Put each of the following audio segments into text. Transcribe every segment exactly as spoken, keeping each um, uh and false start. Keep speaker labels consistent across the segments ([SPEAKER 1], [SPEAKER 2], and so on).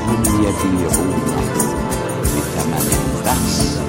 [SPEAKER 1] هم يبيعون بثمن بخس.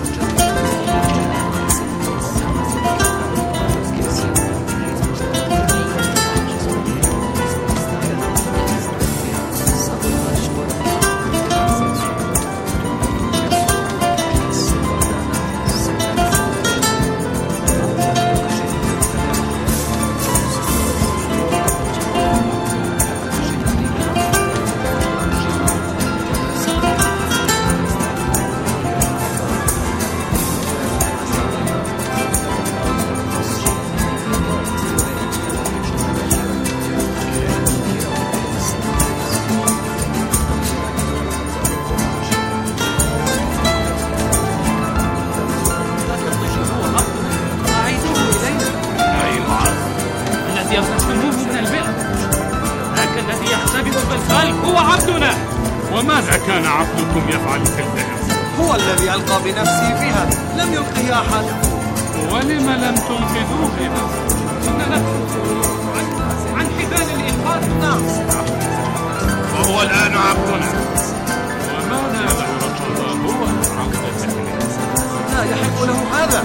[SPEAKER 2] وماذا كان عبدكم يفعل في الذهب؟
[SPEAKER 3] هو الذي ألقى بنفسه فيها، لم يلقه أحد.
[SPEAKER 2] ولم لم تنقذوه إذا؟
[SPEAKER 4] إننا عن حبال الإنقاذ.
[SPEAKER 3] نعم.
[SPEAKER 2] وهو الآن عبدنا. وماذا ذكرت الله هو عبدته؟
[SPEAKER 3] لا يحق له هذا.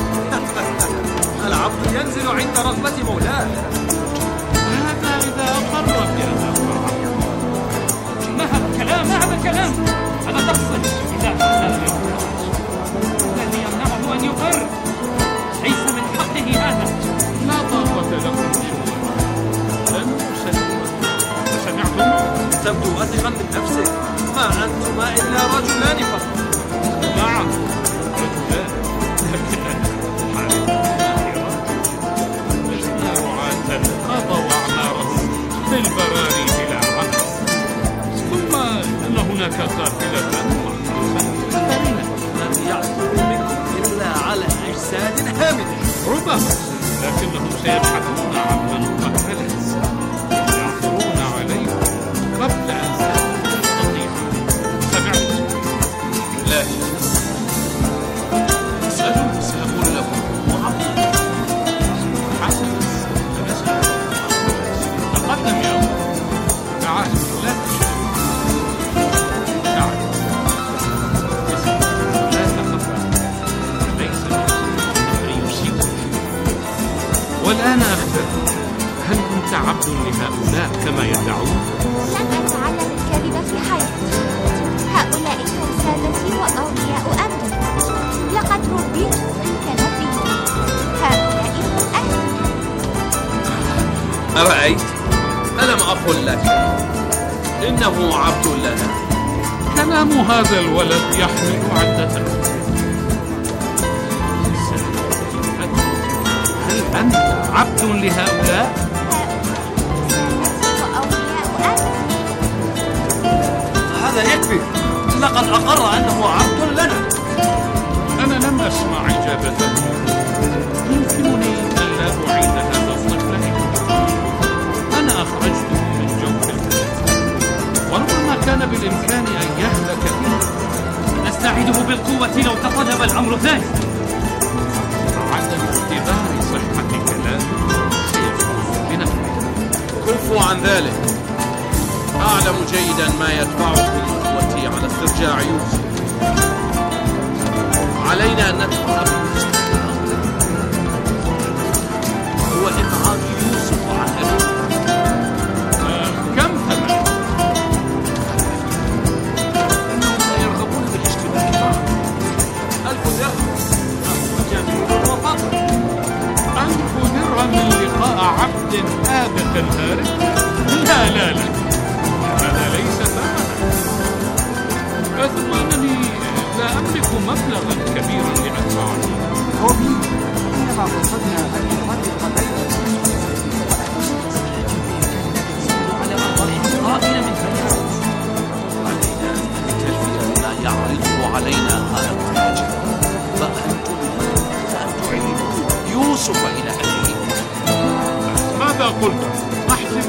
[SPEAKER 3] العبد ينزل عند رغبة مولاه.
[SPEAKER 2] هذا إذا أقر بهذا.
[SPEAKER 4] ما هذا الكلام؟ ما هذا الكلام؟ أنا تقصد إذا الذي يمنعه أن يقر ليس من حقه هذا.
[SPEAKER 2] لا طاقة لكم شغل. لن تسلموا. سمعتم؟
[SPEAKER 3] تبدو واثقا من نفسك. ما أنتما إلا رجلان فقط.
[SPEAKER 2] نعم رجلان، لكننا لسنا رعاة قضوا أعمارهم في البراري بلا عقل. ثم أن هناك قافلة
[SPEAKER 3] لم يعثروا منكم إلا على أجساد هامدة.
[SPEAKER 2] ربما، لكنهم سيبحثون عن من قتله، يعثرون عليه قبل أن تستطيعوا. سمعت؟
[SPEAKER 5] لا اسألوا، سأقول لكم هو عبد.
[SPEAKER 2] حسن، تقدم يا أبو. تعال، لا تشتري. تعال. لا تخف، ليس من يصيبك. والآن أخبر، هل كنت عبد لهؤلاء كما يدعون؟
[SPEAKER 6] لن أتعلم الكذب في حياتي. هؤلاء هم سادتي وأولياء أمري. لقد ربيت في كنفهم. هؤلاء هم أهلي.
[SPEAKER 5] أرأيت؟ ألم أقل لك إنه عبد لنا؟
[SPEAKER 2] كلام هذا الولد يحمل عدة. هل أنت عبد لهؤلاء؟
[SPEAKER 3] هذا يكفي. لقد أقر أنه عبد لنا.
[SPEAKER 2] أنا لم أسمع إجابته. يمكنني أن لا أعيد هذا الطفل. أنا أخرجته من جوف البلد، وربما كان بالإمكان أن يهلك به.
[SPEAKER 4] نستعيده بالقوة لو تطلب الأمر ذلك.
[SPEAKER 2] عدم اعتبار صحة كلامه سيفوز بنفسه.
[SPEAKER 5] كفوا عن ذلك. أعلم جيدا ما يدفعكم إخوتي على استرجاع يوسف. علينا أن ندفع هو إبعاد يوسف عن أبيه.
[SPEAKER 2] كم ثمن؟
[SPEAKER 5] إنهم لا يرغبون بالاشتباك معه.
[SPEAKER 3] ألف درهم. جميل وفضل.
[SPEAKER 2] ألف درهم لقاء عبد آبق هارب؟ لا لا لا، هذا ليس ثمنا. ثم أنني لا أملك مبلغا كبيرا لأدفعه.
[SPEAKER 1] توبي، إنما قصدنا أن نحقق بيننا
[SPEAKER 4] على أرواح قائلة من حياة.
[SPEAKER 5] علينا تلفية ما يعرضه علينا هذا التاجر. فأنتم لا تعيدوا يوسف إلى أبيه.
[SPEAKER 2] ماذا قلت؟ أحسب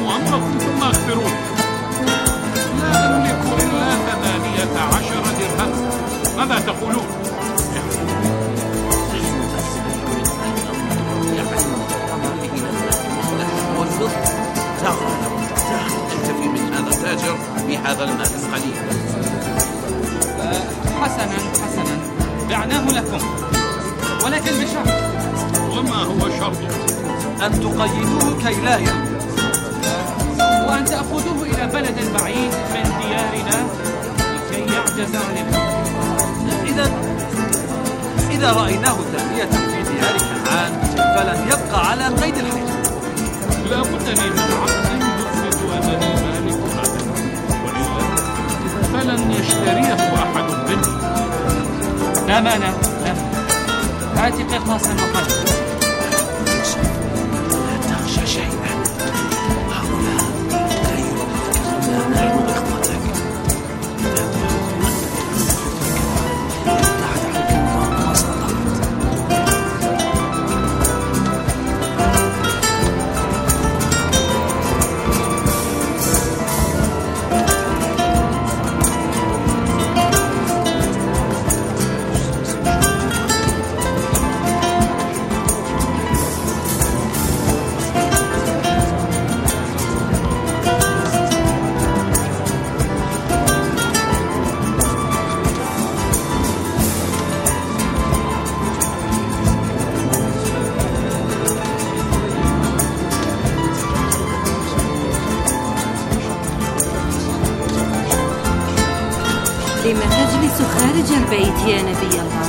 [SPEAKER 5] قليل.
[SPEAKER 4] آه، حسنا حسنا، بعناه لكم، ولكن بشرط.
[SPEAKER 2] وما هو شرطه؟
[SPEAKER 3] أن تقيدوه كي لا يهرب،
[SPEAKER 4] وأن تأخذوه إلى بلد بعيد من ديارنا لكي يعجز عن الهرب.
[SPEAKER 3] إذا إذا رأيناه ثانية في ديار كنعان فلن يبقى على قيد الحياة.
[SPEAKER 2] لا بد لي من عقد يثبت أنني مالك هذا، وإلا فلن يشتريه أحد مني.
[SPEAKER 4] لا مانع، لا مانع. هات قرطاسا وقلم.
[SPEAKER 3] لا تخشى شيئا، هؤلاء غير نحن إخوتك. لا تحاول أن تبتعد عن كنعان ما استطعت.
[SPEAKER 7] لم تجلس خارج البيت يا نبي الله؟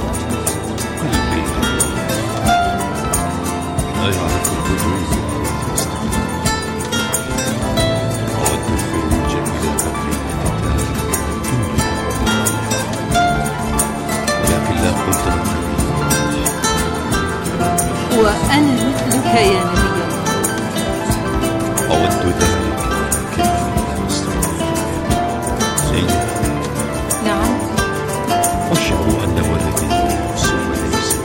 [SPEAKER 8] لا يعرف القدوس أود الفيلم جميلة ولكن لا قلت لك.
[SPEAKER 7] وأنا مثلك يا نبي الله.
[SPEAKER 8] أود ذلك كيف سيدي.
[SPEAKER 7] نعم.
[SPEAKER 8] أشعر أن ولدي سوف ينسى.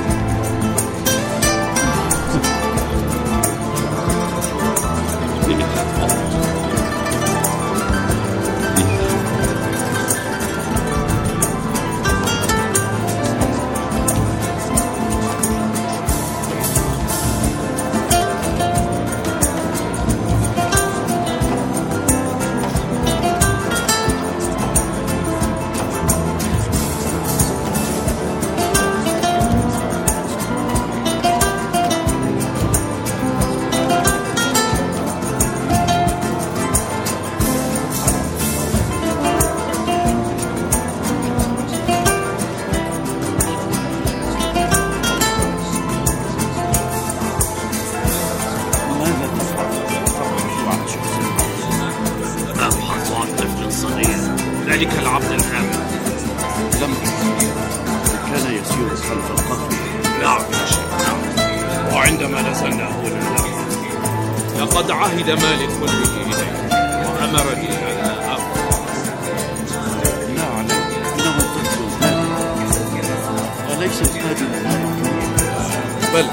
[SPEAKER 2] ذلك العبد الآمن
[SPEAKER 8] لم كان يسير خلف القفر.
[SPEAKER 2] نعم يا شيخ، نعم. وعندما نزلنا هنا لقد عهد مالك به إلي وأمرني أن أخذ.
[SPEAKER 8] لا أعلم إنه الطفل ذلك وليس الخادم
[SPEAKER 2] بل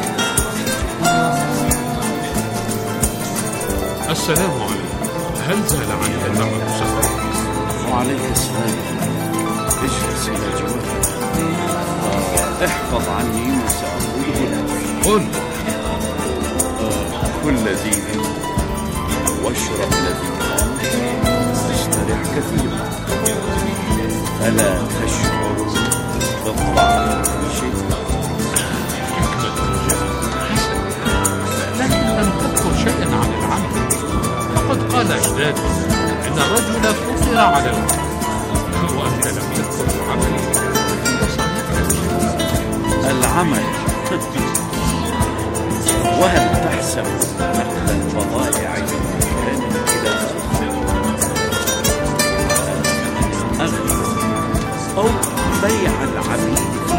[SPEAKER 2] السلام عليكم. هل زال عنك التعب سفر؟
[SPEAKER 8] وعليك السلام. اجلس إلى جواري. احفظ عني ما سأقوله لك.
[SPEAKER 2] قل.
[SPEAKER 8] آه كل دين واشرب لدينا استريح كثيرا ألا تشعر بالضعف في شيء؟
[SPEAKER 2] لكن لم تذكر شيئا عن العمل. فقد قال أجدادي إن الرجل فطر على الموت، وأنت لم تذكر العمل.
[SPEAKER 8] العمل وهل تحسب نقل البضائع من مكان إلى آخر أو بيع العبيد في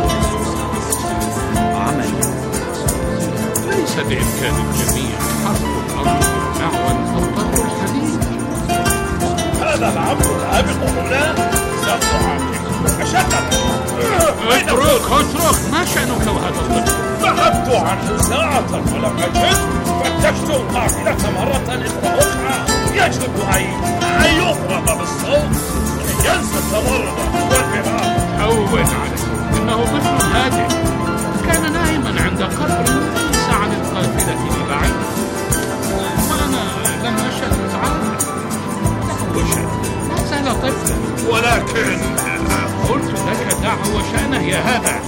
[SPEAKER 8] عمل؟
[SPEAKER 2] ليس بإمكان الجميع حرق الأرض بالنعوى أو طرق الحديد.
[SPEAKER 9] هذا العبد العابق هنا سأصعد أشدك.
[SPEAKER 2] اترك اترك، ما شأنك وهذا الطفل؟
[SPEAKER 9] ذهبت عنه ساعة ولم أجد، فتشت القافلة مرة أخرى. يجب أن يضرب بالصوت كي ينسى التمرد والبهار.
[SPEAKER 2] هون عليه، إنه طفل هادئ كان نائما عند قبر ليس عن القافلة ببعيد، وأنا لم أشأ إزعاجه. له شأن. هذا طفل.
[SPEAKER 9] ولكن
[SPEAKER 2] قلت لك دعه وشأنه يا هذا.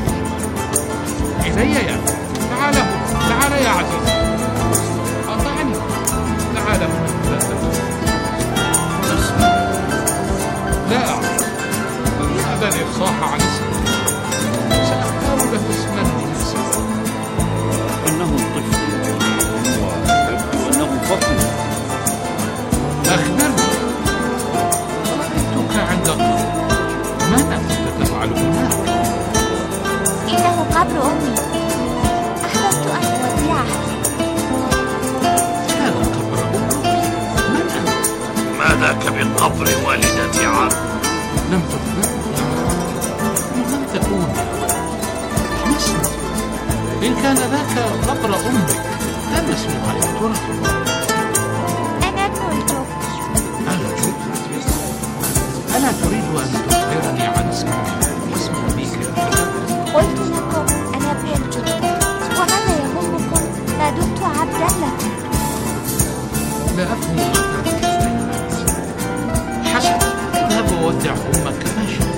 [SPEAKER 2] إلي يا تعال هنا، تعال يا عزيزي. أطعني، تعال هنا. لا أعرف، هذا الإفصاح عن اسمه. سأختار له اسما مناسبا.
[SPEAKER 8] إنه طفل ويبدو أنه فطن.
[SPEAKER 2] أخبرني، رأيتك عند القبر، ماذا كنت تفعل هناك؟
[SPEAKER 6] إنه قبر أمي، أحببت أن أودعها.
[SPEAKER 2] هذا قبر أمك، من أنت؟
[SPEAKER 9] ما ذاك بقبر والدتي عم؟
[SPEAKER 2] لم تخبرني، لم تكون. ما اسمك؟ إن كان ذاك قبر أمك، فما اسمها يا ترى؟
[SPEAKER 6] أنا نولتو.
[SPEAKER 2] أنا ألا تريد أن تخبرني عن اسمك واسم أبيك؟
[SPEAKER 6] قلت لكم أنا بنت، وماذا يهمكم ما دمت عبدا لكم؟
[SPEAKER 2] لا أفهم ما تعني. حسن، اذهب وودع أمك ماشي.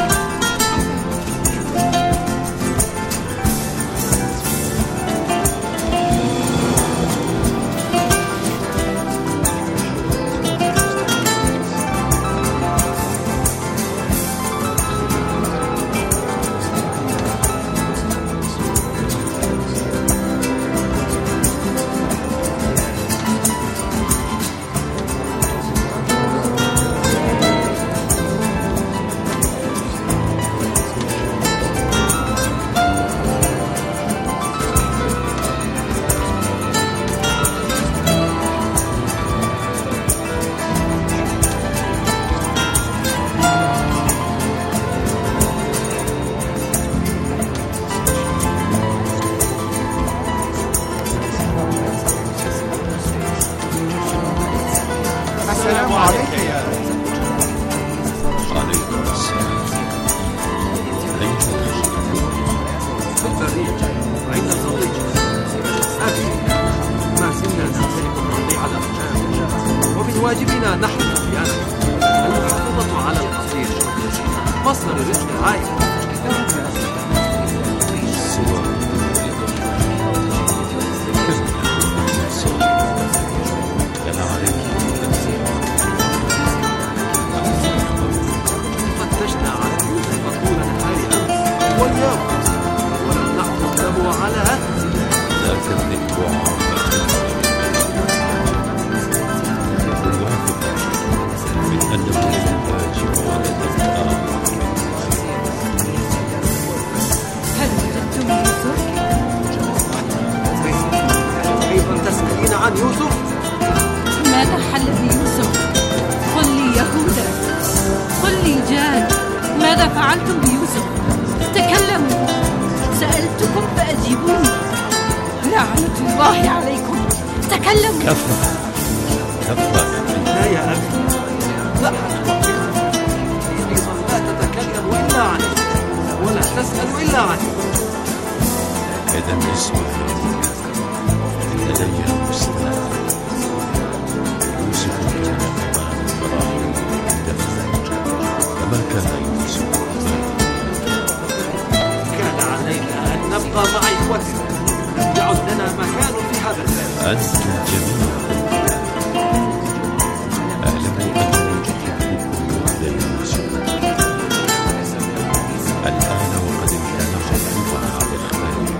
[SPEAKER 1] السلام عليك يا
[SPEAKER 8] عليكم السلام. أين
[SPEAKER 3] في البرية عند الخليج. أبي، ما زلنا نمتلك الرضيع الأرجاء، ومن واجبنا نحن الأحيان المحافظة على القصير، مصدر رزق العائلة. فتشنا على يوسف طول نهار أمس واليوم ولم نحصل له على أثر.
[SPEAKER 8] ذاك الذئب الواثق من أنه يواجه ولدا آخر.
[SPEAKER 7] هل وجدتم يوسف؟
[SPEAKER 3] تريد أن تسألين عن يوسف؟
[SPEAKER 7] ماذا حل بيوسف؟ قل لي يهوذا، قل لي جاد، ماذا فعلتم بيوسف؟ تكلموا، سألتكم فأجيبوني. لعنة الله عليكم، تكلموا.
[SPEAKER 8] كفى كفى.
[SPEAKER 3] لا يا أبي، لا أتوقف. أيضا لا تتكلم إلا عنه ولا تسأل إلا عنه.
[SPEAKER 8] إذا اسمع، لدي المستند. يوسف كان أمام إبراهيم دفنا، فما كان يوسف أمام.
[SPEAKER 3] كان علينا أن نبقى مع إخوتنا، لم يعد لنا مكان في هذا البلد.
[SPEAKER 8] أنتم جميعا أعلم أنني أحبكم مثل يوسف. الآن وقد امتنع الحب عن إخباري،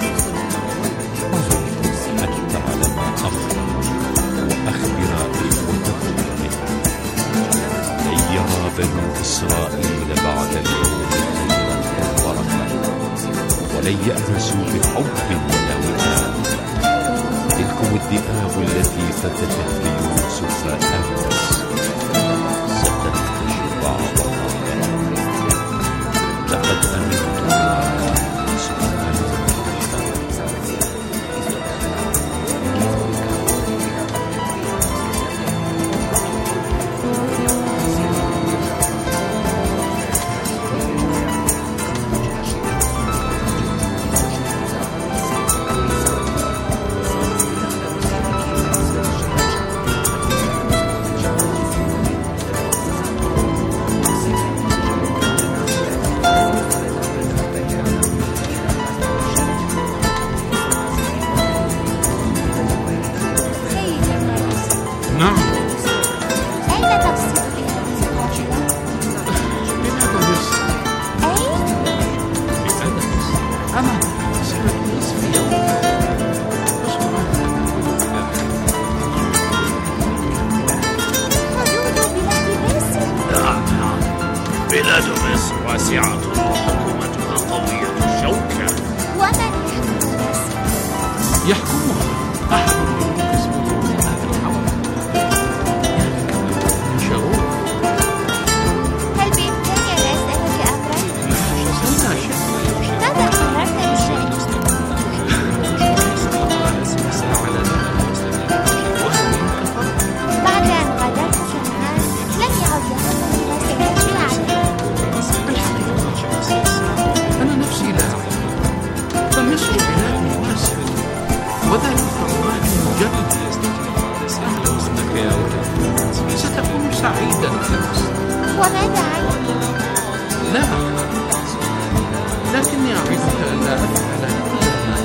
[SPEAKER 8] حتى على ما أخبر وأخبر إخوتكم منه. لن يرى بنو إسرائيل بعد اليوم خيرا وبركة، ولن يأنسوا بحب ولا وداد. تلكم الذئاب التي فتتت بيوسف أمس ستنتشر بعضها غدا. لقد أمنت الله سبحانه وتعالى.
[SPEAKER 9] واسعة وحكومتها قوية الشوكة.
[SPEAKER 6] ومن يحكم مصر؟
[SPEAKER 5] يحكمها أحد الملوك اسمه أبي الحول. من شاول.
[SPEAKER 6] هل بإمكاني أن أسألك أمرا؟
[SPEAKER 5] لا شيء.
[SPEAKER 6] ماذا قررت بشأني؟ بعد أن غادرت صنعاء لم يعد يهمني ما سيجري علي.
[SPEAKER 5] أنا نفسي لا أعلم، فمصر بلادي واسع، وذلك الله مجرد. أعلم أنك يا ولد ستكون سعيدا في مصر.
[SPEAKER 6] وماذا عني؟
[SPEAKER 5] لا أعلم، لكني أعدك ألا أفعل كل ما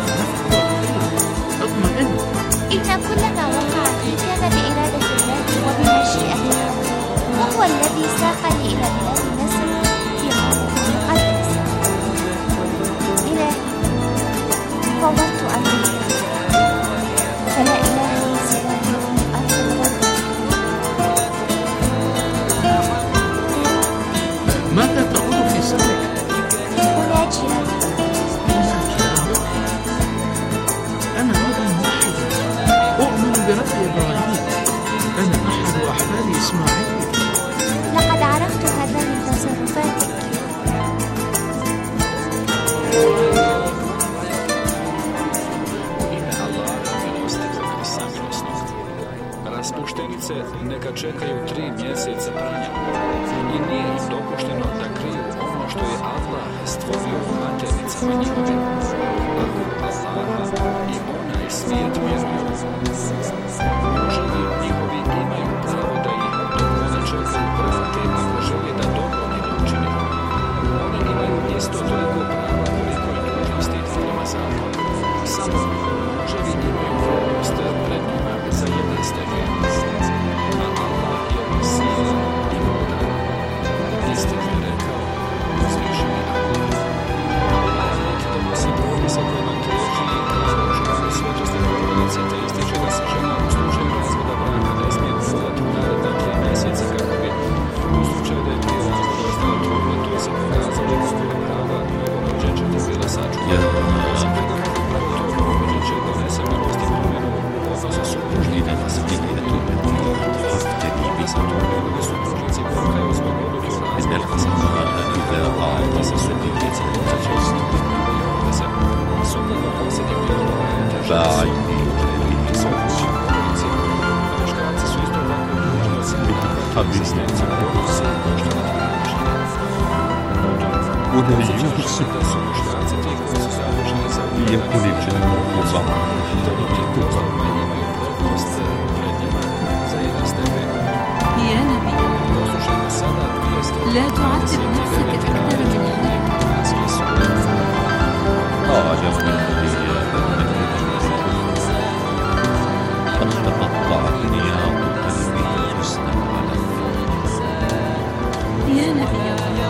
[SPEAKER 5] أطمئن.
[SPEAKER 6] إن كل ما وقع لي كان بإرادة الله وبمشيئته، وهو الذي ساقني إلى بلاد مصر في قارة المقدس. إلهي، فوضت أمري، فلا إله سواك في الأرض والأرض.
[SPEAKER 5] ماذا تقول في سرك؟
[SPEAKER 6] أناجي ربي.
[SPEAKER 5] أنا أيضا موحد، أؤمن برب إبراهيم، أنا أحد أحفاد إسماعيل.
[SPEAKER 6] لقد عرفت هذا من تصرفاتك.
[SPEAKER 10] Raspuštenice neka čekaju tri mjeseca pranja i nije im dopušteno da kriju ono što je Allah stvorio u maternicama njihovim. Ako Allaha i onaj svijet vjeruju, muževi njihovi imaju pravo da ih dok one čekaju vrate ako žele da dobro ne učine. One imaju isto toliko prava koliko i dužnosti prema zakonu. Samo muževi imaju prednost pred njima za jedan stepen. A Allah je sila i mudar. Istinu je rekao uzvišeni Allah. Allah donosi propise kojima teži i razložava svetosti porodice te ističe da se žena u slučaju razvoda braka ne smije prodati u naredna tri mjeseca kako bi u slučaju da je prije razvoda ostala trudna, to se pokazalo kako je prava novorođenčeta bila sačuvana. Osim toga, upravo to novorođenče donese milost i promjenu u odnosu supružnika pa se nije da tu i sa to mnogi supružnici korkaju zbog odluke o razvodu sa žena da se supružnici utječeći da se sukladno posljednjeg djelova teže i supružnici a muškarci su isto tako dužni osigurati sa slijedicom porodice što na
[SPEAKER 11] ودرجات السكر يكون الجنة مصابة
[SPEAKER 7] يا نبي لا تعذب نفسك أكثر من هذا.
[SPEAKER 11] أعجبني قد تقطعت نيام قلبي حسنا على
[SPEAKER 7] يا نبي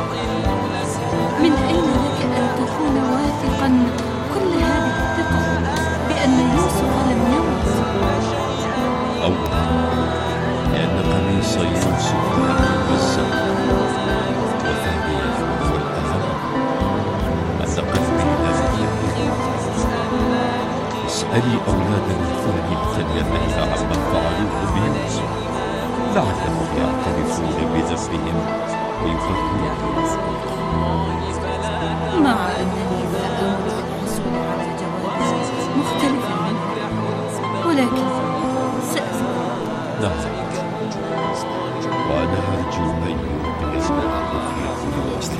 [SPEAKER 7] من أين لك أن تكون واثقا كل هذه الثقة بأن يوسف لم يمت؟
[SPEAKER 11] أولا لأن قميص يوسف لم يكسر، وثانيا والأهم أن قلبي لم يهدأ. اسألي أولاد الفلك التليفين عما فعلوه بيوسف لعلهم يعترفون بذنبهم ويفرقون.
[SPEAKER 7] مع أنني لا أملك الحصول على جواب مختلف منه، ولكن سأسأل.
[SPEAKER 11] نعم، وأنا أرجو أن يبقى في وسط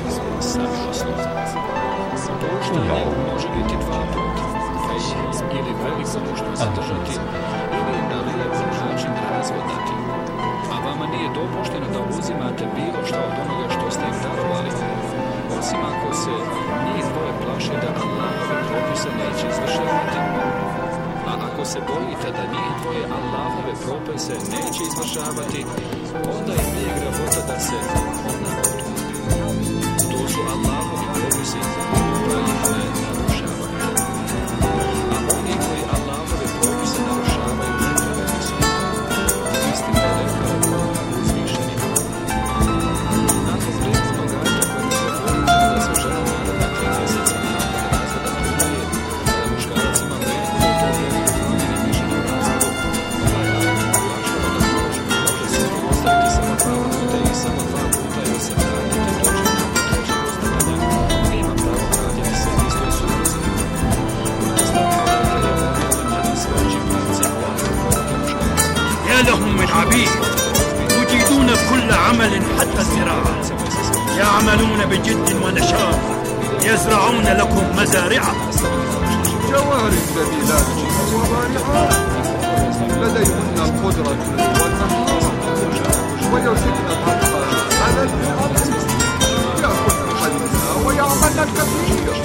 [SPEAKER 10] može biti dva puta, ili veliku nužnost zadržati, ili na lepo način razvod dati. A vama nije dopušteno da uzimate bilo što od onoga što ste im darovali, osim ako se njih dvoje plaše da Allahove propise neće izvršavati. A ako se bojite da njih dvoje Allahove propise neće izvršavati, onda im nije grabota da se ona odlupi. To su Allahovi propisi, pa ih ne narušavaju. A oni koji Allahove propise narušavaju, nepravedni su. Istina je rekao uzvišeni. Nakon prethodnog ajeta koji je
[SPEAKER 9] وحتى الزراعة. يعملون بجد ونشاط، يزرعون لكم مزارعكم.
[SPEAKER 1] جوار جميلات وبارعات لديهن القدرة والمهارة ويمسكن الحق على الأرض، يأكلن القليل ويعملن الكثير.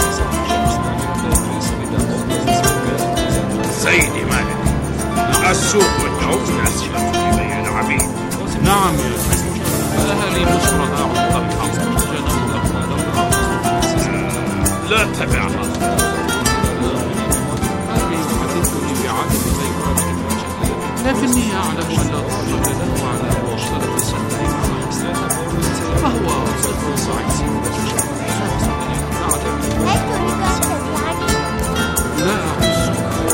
[SPEAKER 9] سيدي مالك، السوق والجو أسفل إلي العبيد.
[SPEAKER 2] نعم يا سيدي، أهالي مصر أعطى الحق جنوا أموالهم.
[SPEAKER 9] لا تبعها.
[SPEAKER 2] لكني أعلم أن الرجل له على مواصلة السفر معه، فهو صدق صعيد.
[SPEAKER 6] هل تريد أن تبيعني؟
[SPEAKER 2] لا أحس.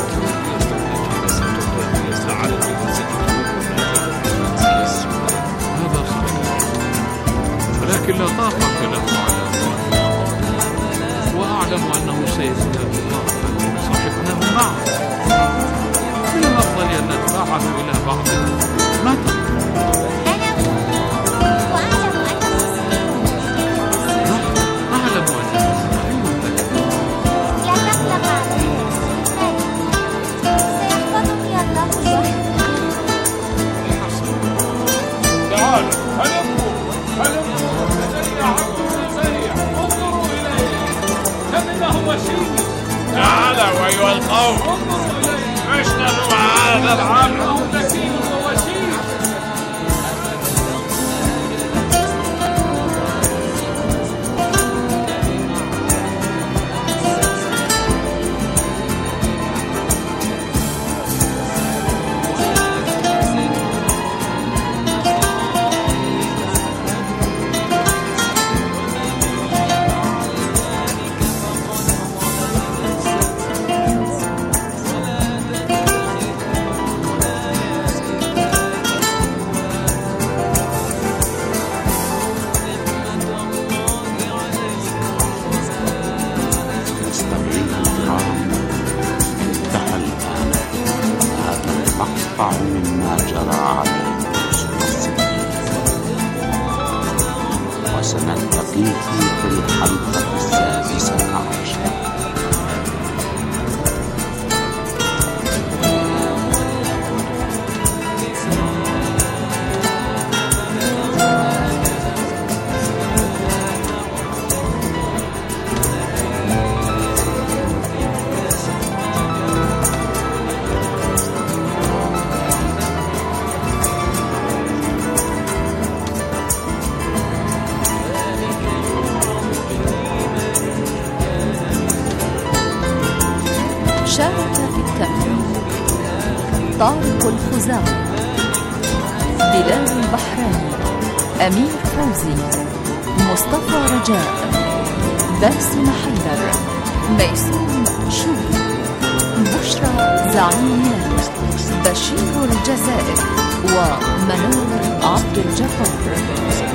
[SPEAKER 2] هذا صحيح، ولكن لا طاقة له على ذلك، وأعلم أنه سيزداد الله أن صاحبناه معه. من الأفضل أن ندفعه إلى بعض. ما تقول؟
[SPEAKER 6] أنا وأعلم أنه
[SPEAKER 2] نعم، أعلم أنه
[SPEAKER 6] لا تقلق علي سيحفظني الله وحده.
[SPEAKER 9] تعالوا هلموا هلموا لدي عبد سريع، انظروا إليه كم إنه وشيك. تعالوا أيها القوم، اشتروا هذا العبد ذكي ووشيك.
[SPEAKER 12] مما جرى عليه وسنلتقيكم في الحلقة السادسة عشر.
[SPEAKER 7] شارك في التأليف طارق الخزاعي، بلال البحراني، أمير فوزي، مصطفى رجاء، باسم حيدر، ميسون شوبي، بشرى زعيم، بشير الجزائر، ومنال عبد الجبار.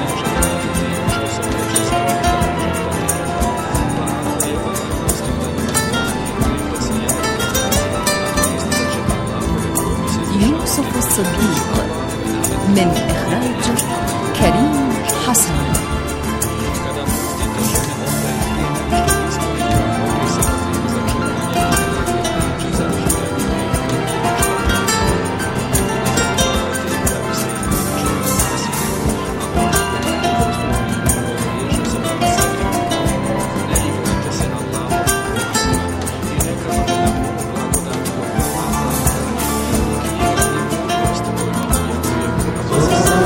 [SPEAKER 7] يوسف الصديق، من إخراج كريم حسن.
[SPEAKER 12] Oh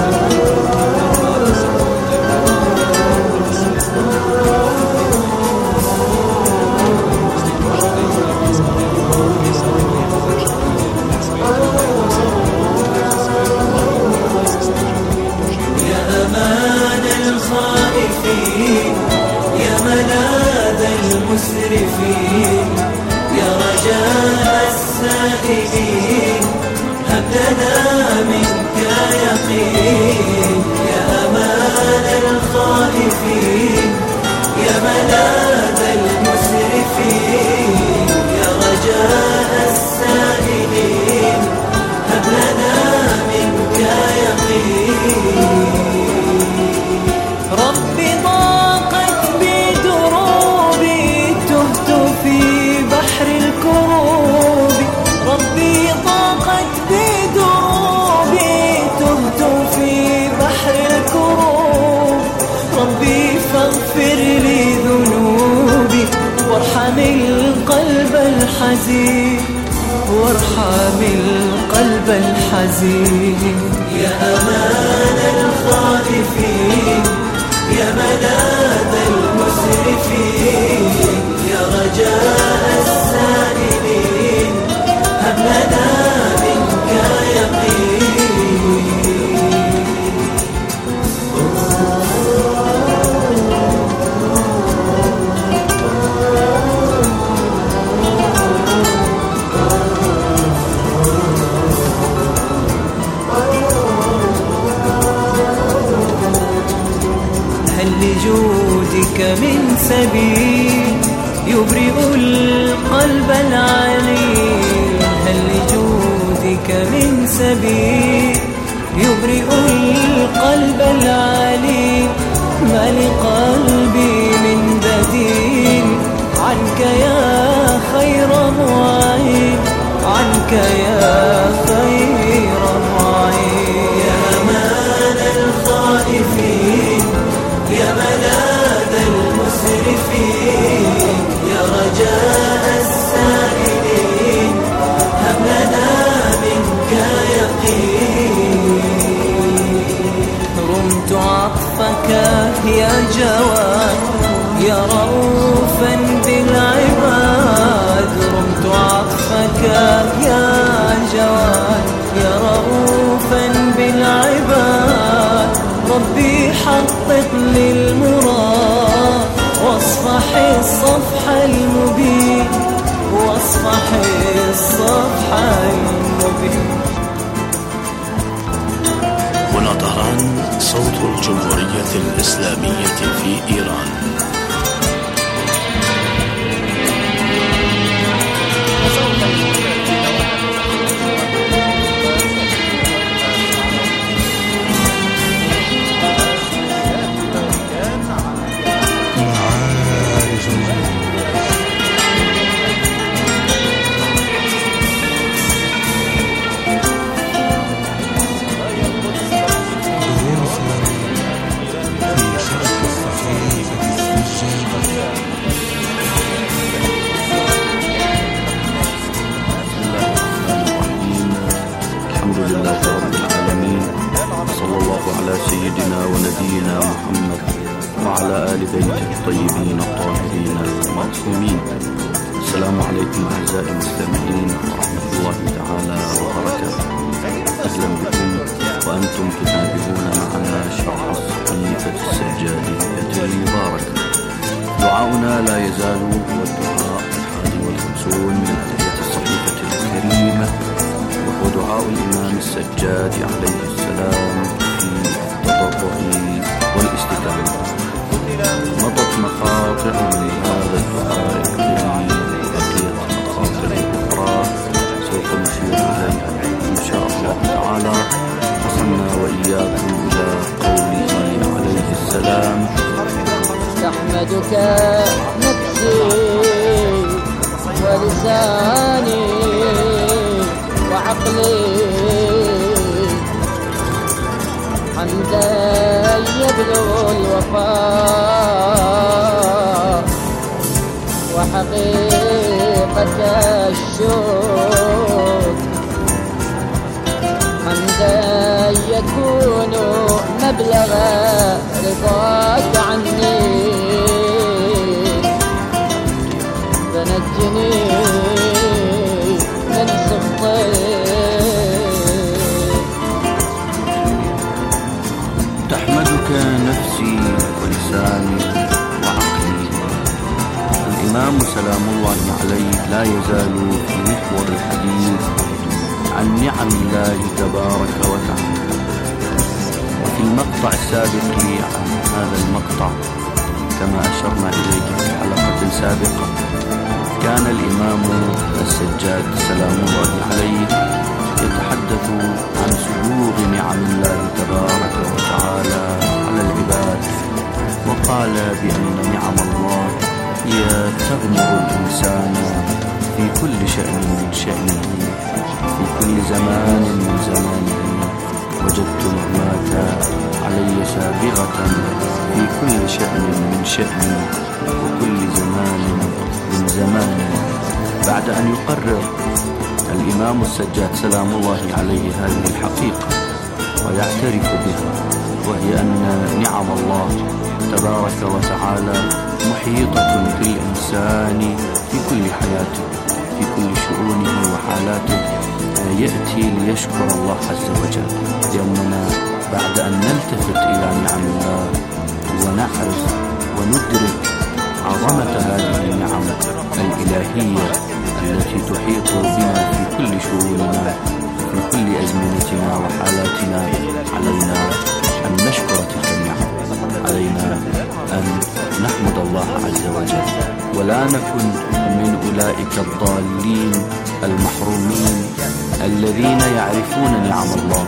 [SPEAKER 13] حزين وارحم القلب الحزين. يا أمان الخائفين، يا ملاذ المسرفين، يا رجاء السائلين، هب لنا منك يقين. لجودك من سبيل يبرئ القلب العليل. هل لجودك من سبيل يبرئ القلب العليل. ما لقلبي من بديل عنك يا خير معين، عنك يا خير معين. يا أمان الخائفين، يا ملاذ المسرفين، يا رجاء السائلين، هب لنا منك يقين. رمت عطفك يا جواد، يا رؤوفا بالعباد. رمت عطفك يا جواد، يا رؤوفا بالعباد. ربي حقق للمراد واصفح الصفح المبين، واصفح الصفح المبين.
[SPEAKER 14] هنا طهران، صوت الجمهورية الإسلامية في إيران.
[SPEAKER 12] سيدنا ونبينا محمد وعلى آل بيته الطيبين الطاهرين المعصومين. السلام عليكم أعزائي المستمعين ورحمة الله تعالى وبركاته. أهلا بكم وأنتم تتابعون معنا شرح الصحيفة السجادية المباركة. دعاؤنا لا يزال هو الدعاء الحادي والخمسون من أدعية الصحيفة الكريمة، وهو دعاء الإمام السجاد عليه السلام في التضرع والاستكانة. مضت مقاطع من هذا الدعاء الكريم وبقيت مقاطع أخرى سوف نشير إليها إن شاء الله تعالى. وصلنا وإياكم إلى قوله عليه السلام:
[SPEAKER 15] أحمدك نفسي ولساني وعقلي حمدا يبلغ الوفاء وحقيقة الشوق، حمدا يكون مبلغ رضاك عني، فنجني من سخطك.
[SPEAKER 12] تحمدك نفسي ولساني وعقلي. الإمام سلام الله عليه لا يزال في محور الحديث عن نعم الله تبارك وتعالى. وفي المقطع السابق عن هذا المقطع كما أشرنا إليه في حلقة سابقة، كان الإمام السجاد سلام الله عليه يتحدث عن سبوغ نعم الله تبارك وتعالى على العباد، وقال بأن نعم الله هي تغمر الإنسان في كل شأن من شأنه، في كل زمان من زمانه. وجدت نعمات علي سابغة في كل شأن من شأني وكل زمان من زماني. بعد أن يقرر الإمام السجاد سلام الله عليه هذه الحقيقة ويعترف بها، وهي أن نعم الله تبارك وتعالى محيطة بالإنسان في كل حياته في كل شؤونه وحالاته، يأتي ليشكر الله عز وجل. لأننا بعد أن نلتفت إلى نعم الله ونعرف وندرك عظمة هذه النعم الإلهية التي تحيط بنا في كل شؤوننا في كل أزمنتنا وحالاتنا، علينا أن نشكر تلك النعم، علينا أن نحمد الله عز وجل، ولا نكن من أولئك الضالين المحرومين الذين يعرفون نعم الله،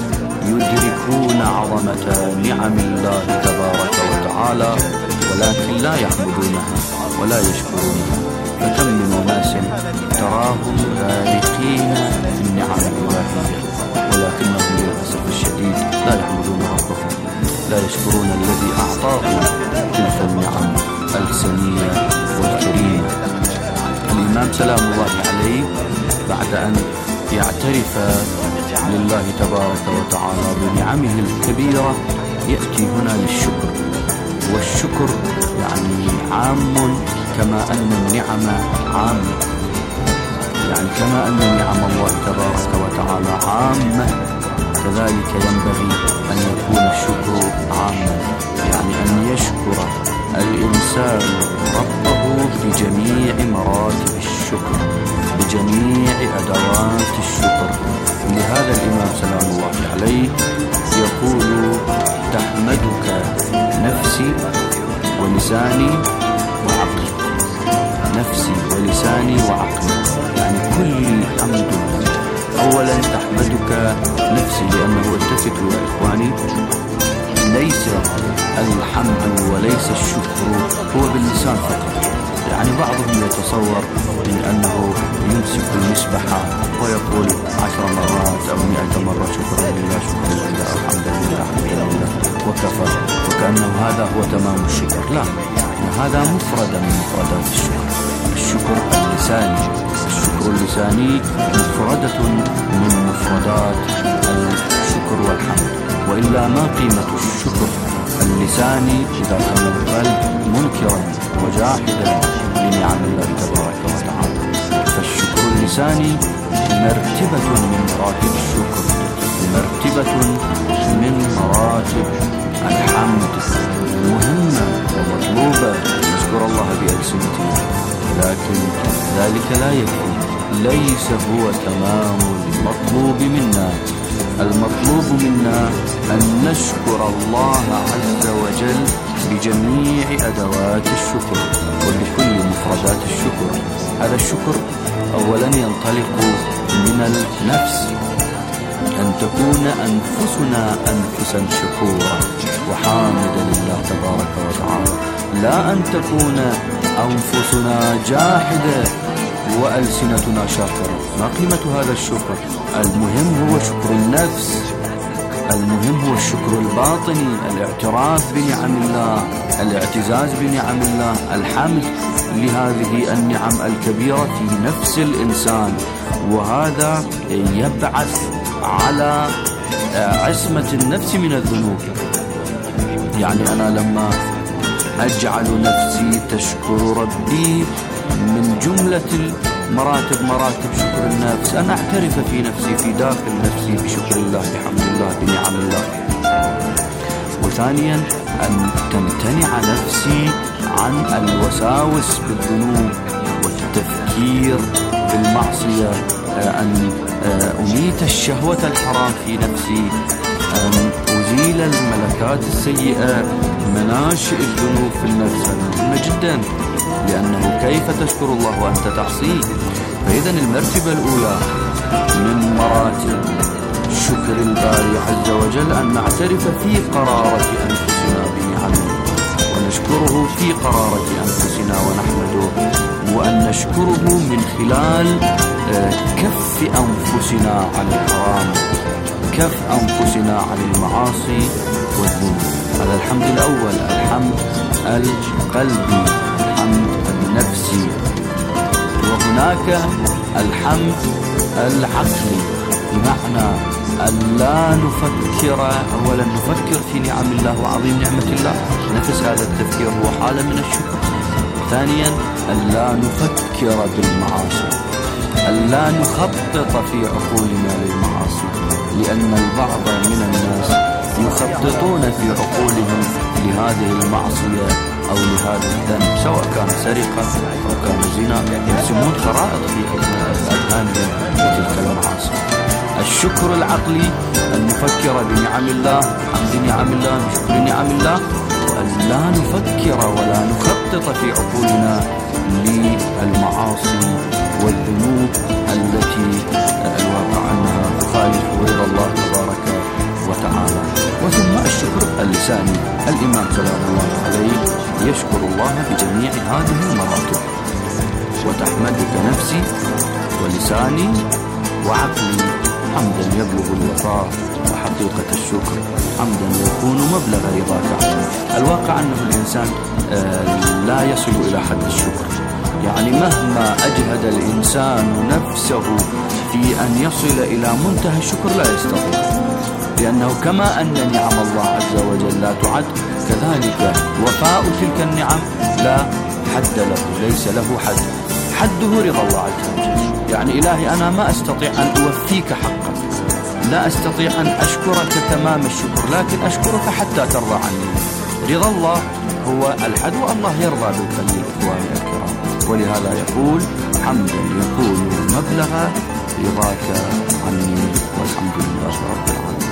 [SPEAKER 12] يدركون عظمة نعم الله تبارك وتعالى، ولكن لا يحمدونها ولا يشكرونها. فكم من أناس تراهم غارقين في النعم الإلهية، ولكنهم للأسف الشديد لا يحمدون ربهم، لا يشكرون الذي أعطاهم تلك النعم السنية والكريمة. الإمام سلام الله عليه بعد أن يعترف لله تبارك وتعالى بنعمه الكبيرة يأتي هنا للشكر، والشكر يعني عام كما أن النعم عامة، يعني كما أن نعم الله تبارك وتعالى عامة كذلك ينبغي أن يكون الشكر عاما، يعني أن يشكر الإنسان ربه بجميع مراتب الشكر، بجميع أدوات الشكر. لهذا الإمام سلام الله عليه يقول: تحمدك نفسي ولساني وعقلي، نفسي ولساني وعقلي، يعني كل حمد لله. أولا تحمدك نفسي، لأنه التفتوا يا إخواني، ليس الحمد وليس الشكر هو باللسان فقط. يعني بعضهم يتصور من أنه يمسك المسبحة ويقول عشر مرات أو مئة مرة شكرا لله شكرا لله الحمد لله الحمد لله وكفى، وكأنه هذا هو تمام الشكر. لا، هذا مفردة من مفردات الشكر. الشكر اللساني، الشكر اللساني مفردة من مفردات الشكر والحمد، وإلا ما قيمة الشكر اللساني إذا كان القلب منكرا وجاحدا لنعم الله تبارك وتعالى. فالشكر اللساني مرتبة من مراتب الشكر، مرتبة من مراتب الحمد، مهمة ومطلوبة نشكر الله بألسنتنا، لكن ذلك لا يكفي، ليس هو تمام المطلوب منا. المطلوب منا أن نشكر الله عز وجل بجميع أدوات الشكر وبكل مفردات الشكر. هذا الشكر أولا ينطلق من النفس، أن تكون أنفسنا أنفسا شكورا وحامدا لله تبارك وتعالى، لا أن تكون أنفسنا جاحدة وألسنتنا شاكرة. ما قيمة هذا الشكر؟ المهم هو شكر النفس، المهم هو الشكر الباطني، الاعتراف بنعم الله، الاعتزاز بنعم الله، الحمد لهذه النعم الكبيرة في نفس الإنسان. وهذا يبعث على عصمة النفس من الذنوب. يعني أنا لما أجعل نفسي تشكر ربي من جملة مراتب مراتب شكر النفس، أنا أعترف في نفسي في داخل نفسي بشكر الله بحمد الله بنعم الله. وثانيا أن تمتنع نفسي عن الوساوس بالذنوب والتفكير بالمعصية، أن أميت الشهوة الحرام في نفسي، أن أزيل الملكات السيئة، مناشئ الذنوب في النفس. مهمة جدا، لأنه كيف تشكر الله وأنت تعصيه؟ فإذا المرتبة الأولى من مراتب شكر الباري عز وجل أن نعترف في قرارة أنفسنا بنعمه، ونشكره في قرارة أنفسنا ونحمده، وأن نشكره من خلال كف أنفسنا عن الحرام، كف أنفسنا عن المعاصي والذنوب. هذا الحمد الأول، الحمد القلبي، الحمد النفسي. وهنا هناك الحمد العقلي، بمعنى أن لا نفكر، أولا نفكر في نعم الله وعظيم نعمة الله، نفس هذا التفكير هو حالة من الشكر. ثانيا أن لا نفكر بالمعاصي، أن لا نخطط في عقولنا للمعاصي، لأن البعض من الناس يخططون في عقولهم لهذه المعصية أو لهذا الذنب، سواء كان سرقة أو كان زنا، يرسمون خرائط في أذهانهم لتلك المعاصي. الشكر العقلي أن نفكر بنعم الله، حمد نعم الله، بشكر نعم الله، وأن لا نفكر ولا نخطط في عقولنا للمعاصي والذنوب التي الواقع أنها تخالف غير الله تبارك وتعالى. وثم الشكر اللساني، الإمام سلام الله عليه يشكر الله بجميع هذه المراتب: وتحمدك نفسي ولساني وعقلي حمدا يبلغ الوفاء، وحقيقة الشكر حمدا يكون مبلغ رضاك عنه. الواقع أنه الإنسان لا يصل إلى حد الشكر، يعني مهما أجهد الإنسان نفسه في أن يصل إلى منتهى الشكر لا يستطيع، لأنه كما أن نعم الله عز وجل لا تعد، كذلك وفاء تلك النعم لا حد له، ليس له حد، حده رضا الله عز وجل. يعني إلهي أنا ما أستطيع أن أوفيك حقك، لا أستطيع أن أشكرك تمام الشكر، لكن أشكرك حتى ترضى عني. رضا الله هو الحد، والله يرضى بالقليل إخواني الكرام، ولهذا يقول حمدا يكون مبلغ رضاك عني، والحمد لله رب العالمين.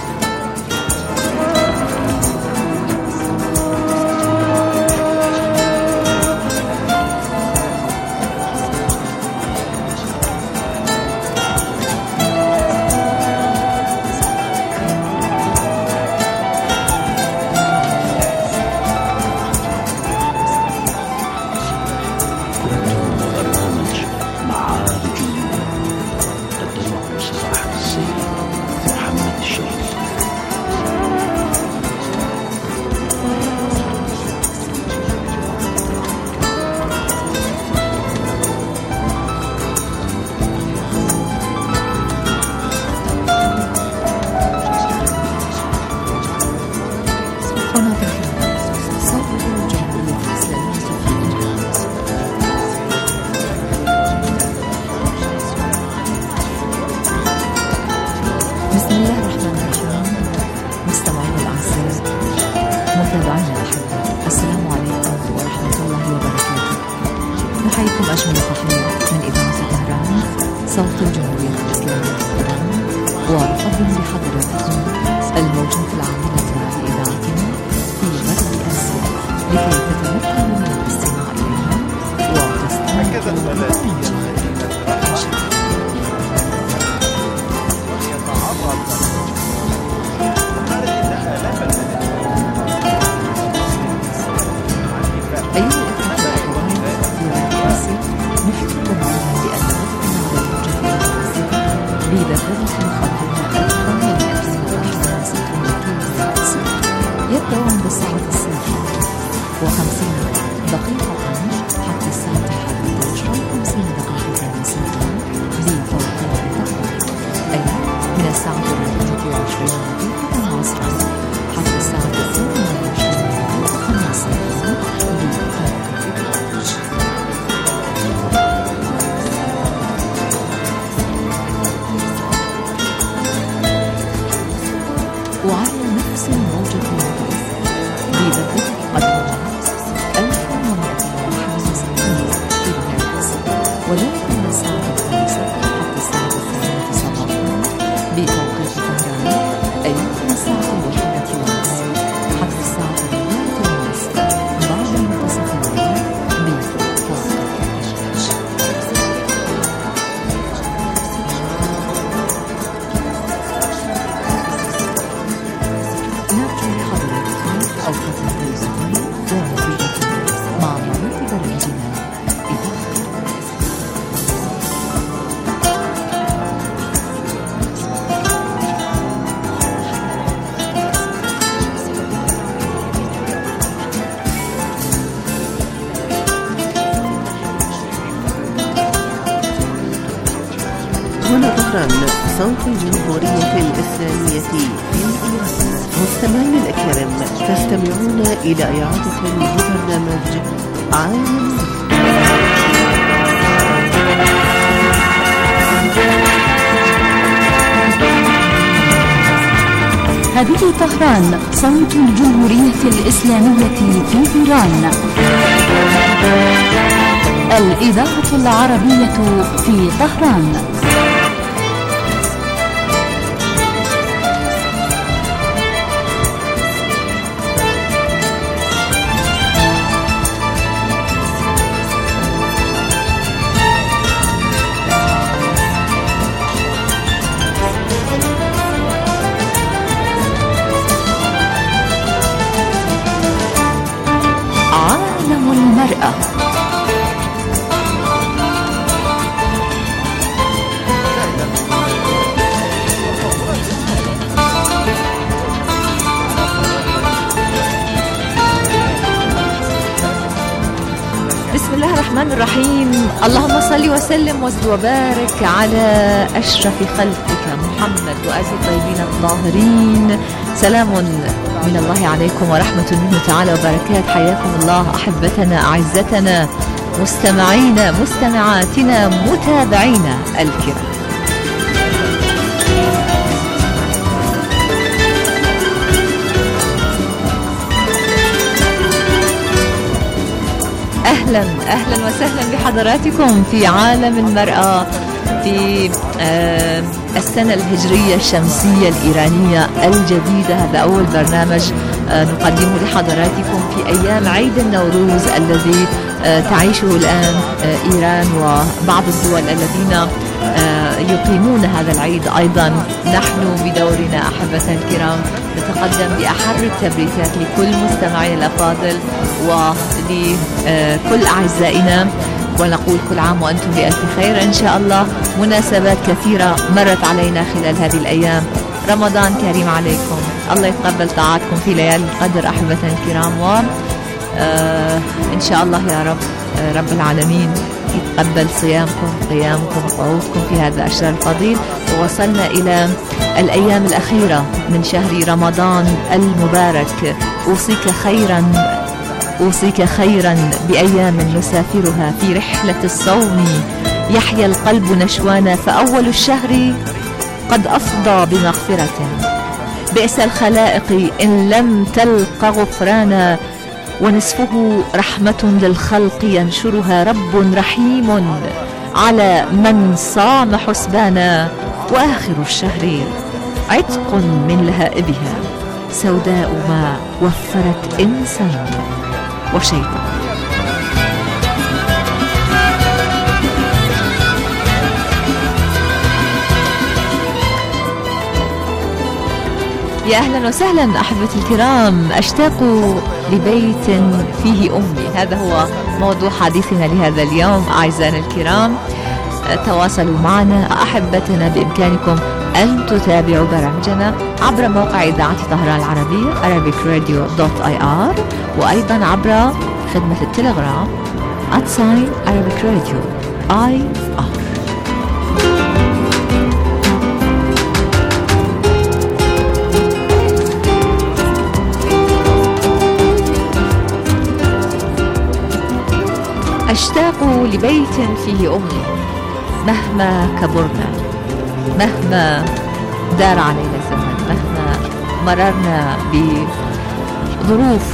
[SPEAKER 16] أوقات طيبة طهران صوت الجمهورية الإسلامية في إيران. مستمعينا الأكارم، تستمعون إلى إعادة لبرنامج عالم.
[SPEAKER 7] هذه طهران صوت الجمهورية الإسلامية في إيران. الإذاعة العربية في طهران. عالم المرأة.
[SPEAKER 17] بسم الله الرحمن الرحيم. اللهم صل وسلم وزد وبارك على أشرف خلقك محمد وآل الطيبين الطاهرين. سلام من الله عليكم ورحمة منه تعالى وبركات. حياكم الله أحبتنا أعزتنا مستمعينا مستمعاتنا متابعينا الكرام. أهلا أهلا وسهلا بحضراتكم في عالم المرأة في آه السنة الهجرية الشمسية الإيرانية الجديدة. هذا أول برنامج آه نقدمه لحضراتكم في أيام عيد النوروز الذي آه تعيشه الآن آه إيران وبعض الدول الذين آه يقيمون هذا العيد. أيضا نحن بدورنا أحبتنا الكرام نتقدم بأحر التبريكات لكل مستمعينا الأفاضل ولكل أعزائنا ونقول كل عام وأنتم بألف خير إن شاء الله. مناسبات كثيرة مرت علينا خلال هذه الأيام. رمضان كريم عليكم، الله يتقبل طاعاتكم في ليالي القدر أحبتنا الكرام، و آه إن شاء الله يا رب آه رب العالمين يتقبل صيامكم قيامكم قعودكم في هذا الشهر الفضيل. ووصلنا إلى الأيام الأخيرة من شهر رمضان المبارك. أوصيك خيرا أوصيك خيرا بأيام نسافرها في رحلة الصوم يحيا القلب نشوانا، فأول الشهر قد أفضى بمغفرة. بئس الخلائق إن لم تلق غفرانا، ونصفه رحمة للخلق ينشرها رب رحيم على من صام حسبانا. وآخر الشهر عتق من لهائبها، سوداء ما وفرت إنسا وشيطان. يا أهلا وسهلا أحبتي الكرام. أشتاق لبيت فيه أمي، هذا هو موضوع حديثنا لهذا اليوم. أعزائنا الكرام تواصلوا معنا أحبتنا، بإمكانكم أن تتابعوا برامجنا عبر موقع إذاعة طهران العربية arabic radio dot i r، وأيضا عبر خدمة التليجرام at sign arabic radio I R. أشتاق لبيت فيه أمي مهما كبرنا، مهما دار علينا الزمن، مهما مررنا بظروف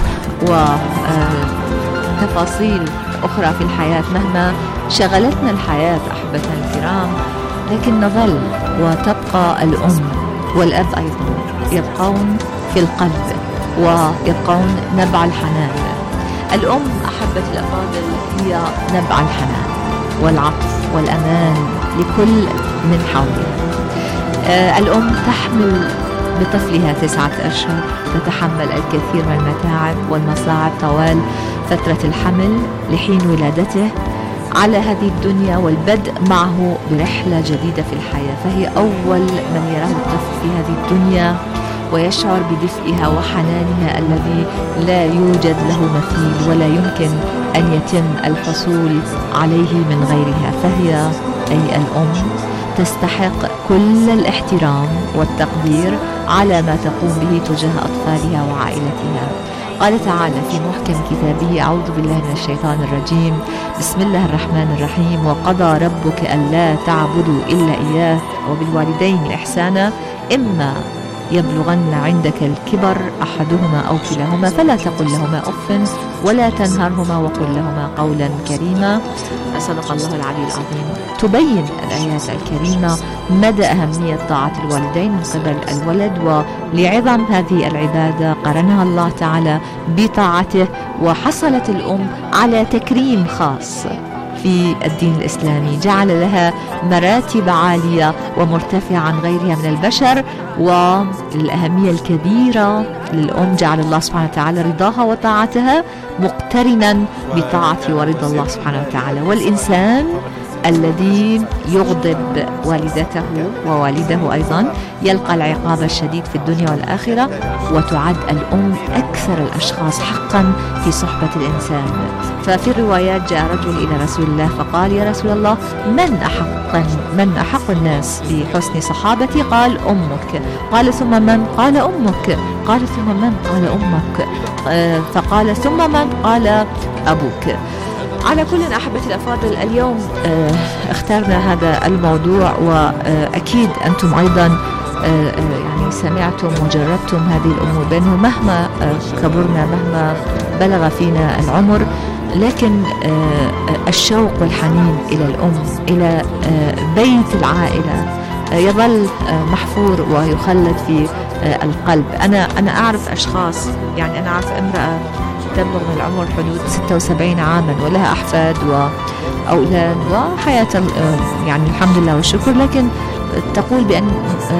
[SPEAKER 17] وتفاصيل أخرى في الحياة، مهما شغلتنا الحياة أحبتنا الكرام، لكن نظل وتبقى الأم والأب أيضا يبقون في القلب ويبقون نبع الحنان. الأم أحبت الأفاضل هي نبع الحنان والعطف والأمان لكل من حولها. آه الأم تحمل بطفلها تسعة أشهر، تتحمل الكثير من المتاعب والمصاعب طوال فترة الحمل لحين ولادته على هذه الدنيا والبدء معه برحلة جديدة في الحياة. فهي أول من يراه الطفل في هذه الدنيا ويشعر بدفئها وحنانها الذي لا يوجد له مثيل ولا يمكن أن يتم الحصول عليه من غيرها. فهي أي الأم تستحق كل الاحترام والتقدير على ما تقوم به تجاه أطفالها وعائلتها. قال تعالى في محكم كتابه: أعوذ بالله من الشيطان الرجيم، بسم الله الرحمن الرحيم، وقضى ربك ألا تعبدوا إلا إياه وبالوالدين إحسانا إما يبلغن عندك الكبر أحدهما أو كلاهما فلا تقل لهما أف ولا تنهرهما وقل لهما قولا كريما. صدق الله العلي العظيم. تبين الآيات الكريمة مدى أهمية طاعة الوالدين من قبل الولد، ولعظم هذه العبادة قرنها الله تعالى بطاعته، وحصلت الأم على تكريم خاص في الدين الإسلامي، جعل لها مراتب عالية ومرتفعة عن غيرها من البشر. والأهمية الكبيرة للأم جعل الله سبحانه وتعالى رضاها وطاعتها مقترنا بطاعة ورضا الله سبحانه وتعالى. والإنسان الذي يغضب والدته ووالده أيضا يلقى العقاب الشديد في الدنيا والآخرة، وتعد الأم أكثر الأشخاص حقا في صحبة الإنسان. ففي الروايات جاء رجل إلى رسول الله فقال: يا رسول الله، من أحق من أحق الناس بحسن صحابتي؟ قال: أمك. قال: ثم من؟ قال: أمك. قال: ثم من؟ قال: أمك. فقال: ثم من؟ قال: أبوك. على كل أحبتي الأفاضل، اليوم اخترنا هذا الموضوع، وأكيد أنتم أيضا يعني سمعتم وجربتم هذه الأمور، بأنه مهما كبرنا مهما بلغ فينا العمر، لكن الشوق والحنين إلى الأم، إلى بيت العائلة، يظل محفور ويخلد في القلب. أنا أنا أعرف أشخاص، يعني أنا أعرف امرأة تبلغ من العمر حدود ستة وسبعين عاما ولها أحفاد وأولاد وحياة يعني الحمد لله والشكر، لكن تقول بأن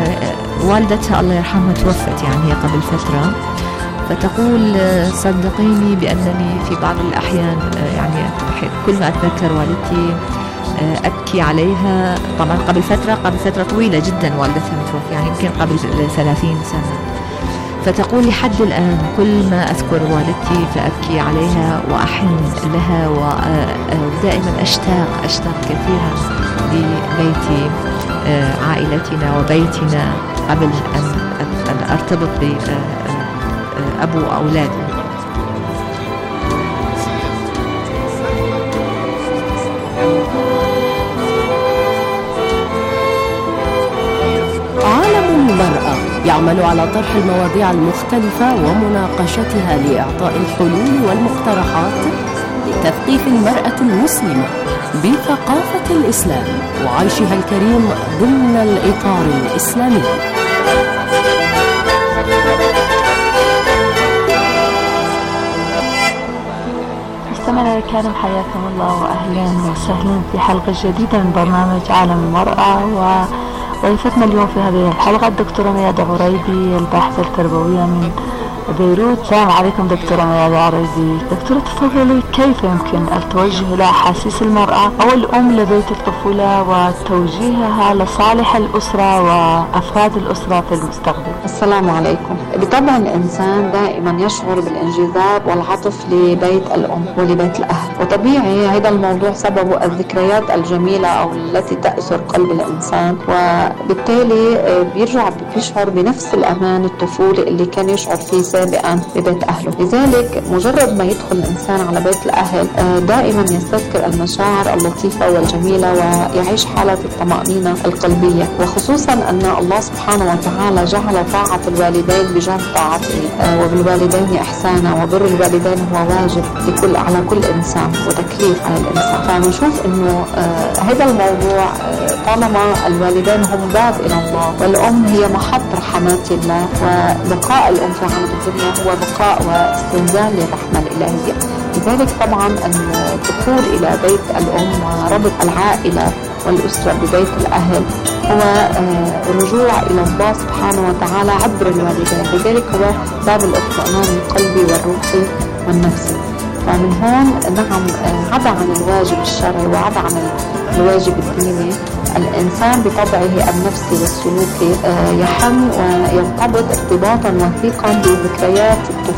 [SPEAKER 17] والدتها الله يرحمها توفت يعني هي قبل فترة، فتقول: صدقيني بأنني في بعض الأحيان يعني كل ما أتذكر والدتي أبكي عليها. طبعا قبل فترة قبل فترة طويلة جدا والدتها متوفى، يعني يمكن قبل ثلاثين سنة. فتقول: لحد الآن كل ما أذكر والدتي فأبكي عليها وأحن لها، ودائما أشتاق أشتاق كثيرا لبيت عائلتنا وبيتنا قبل أن أرتبط بأبو أولادي.
[SPEAKER 18] عالم المرأة يعمل على طرح المواضيع المختلفة ومناقشتها لإعطاء الحلول والمقترحات لتثقيف المرأة المسلمة بثقافة الإسلام وعيشها الكريم ضمن الإطار الإسلامي.
[SPEAKER 19] مستمعينا الكرام، حياكم الله وأهلا وسهلا في حلقة جديدة من برنامج عالم المرأة. و ضيفتنا اليوم في هذه الحلقة الدكتورة ميادة عريبي، الباحثة التربوية من بيروت. السلام عليكم دكتورة ميادة عريبي. دكتورة تفضلي، كيف يمكن التوجه إلى أحاسيس المرأة أو الأم لبيت الطفولة وتوجيهها لصالح الأسرة وأفراد الأسرة في المستقبل؟
[SPEAKER 20] السلام عليكم. بطبع الإنسان دائما يشعر بالانجذاب والعطف لبيت الأم ولبيت الأهل، وطبيعي هذا الموضوع سببه الذكريات الجميلة أو التي تأثر قلب الإنسان، وبالتالي بيرجع بيشعر بنفس الأمان الطفولي اللي كان يشعر فيه سابقا ببيت أهله. لذلك مجرد ما يدخل الإنسان على بيت الأهل دائما يستذكر المشاعر اللطيفة والجميلة ويعيش حالة الطمأنينة القلبية، وخصوصا أن الله سبحانه وتعالى جعل طاعة الوالدين بجانب طاعته، وبالوالدين إحسانا، وبر الوالدين هو واجب لكل على كل إنسان وتكليف على الإنسان. فنشوف إنه هذا الموضوع طالما الوالدين هم باب إلى الله، والأم هي محط رحمات الله، وبقاء الأم في عالم الدنيا هو بقاء واستنزال للرحمة الإلهية. لذلك طبعا الدخول إلى بيت الأم وربط العائلة والأسرة ببيت الأهل هو رجوع إلى الله سبحانه وتعالى عبر الوالدين، لذلك هو باب الاطمئنان القلبي والروحي والنفسي. فمن هون نعم عدا عن الواجب الشرعي وعدا عن الواجب الديني، الإنسان بطبعه النفسي والسلوكي يحن ويرتبط ارتباطا وثيقا بذكريات الطفولة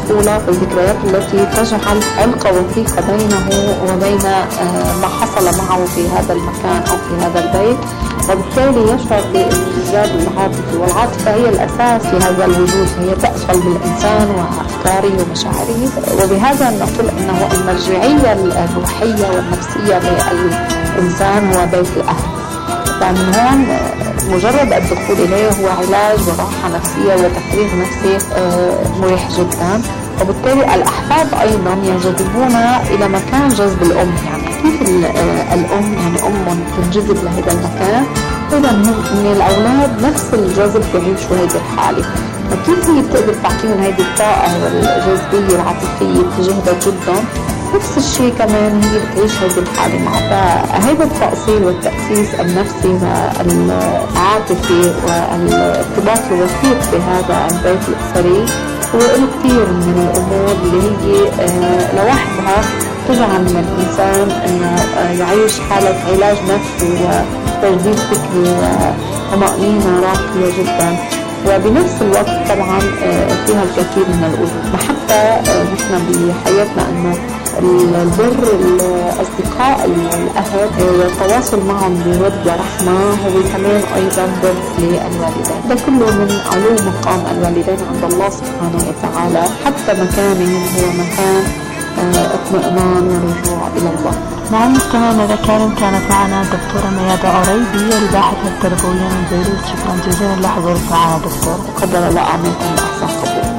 [SPEAKER 20] الطفولة والذكريات التي تجعل علقة وثيقة بينه وبين ما حصل معه في هذا المكان أو في هذا البيت، وبالتالي يشعر بالانجذاب العاطفي، والعاطفة هي الأساس في هذا الوجود، هي تأصل بالإنسان وأفكاره ومشاعره. وبهذا نقول أنه المرجعية الروحية والنفسية للإنسان هو بيت الأهل. فمن هون مجرد الدخول إليه هو علاج وراحة نفسية وتفريغ نفسي مريح جدا. وبالتالي الأحفاد أيضا ينجذبون إلى مكان جذب الأم. يعني كيف الأم يعني أم تنجذب لهذا المكان، إذا من الأولاد نفس الجذب بيعيشوا هذه الحالة. فكيف هي بتقدر تعطيهم هذه الطاقة والجاذبية العاطفية بتجهدها جدا، نفس الشيء كمان هي بتعيش هذه الحالة معه. فهذا التأصيل والتأسيس النفسي والعاطفي والارتباط الوثيق بهذا البيت الأسري هو له كثير من الأمور اللي هي لوحدها تجعل من الإنسان أنه يعيش حالة علاج نفسي وتجديد فكري وطمأنينة راقية جدا، وبنفس الوقت طبعا فيها الكثير من الأمور. حتى نحن بحياتنا أنه البر الأصدقاء الأهل التواصل معهم بود ورحمة هو كمان أيضا بر للوالدين. ده كله من علو مقام الوالدين عند الله سبحانه وتعالى، حتى مكانهم هو مكان اطمئنان ورجوع إلى الله.
[SPEAKER 19] نعم مستمعينا الكرام، كانت معنا الدكتورة ميادة عريبي الباحثة التربوية من بيروت. شكرا جزيلا لحضورك معنا دكتور.
[SPEAKER 20] قدر الله أعمالكم بأحسن قبول.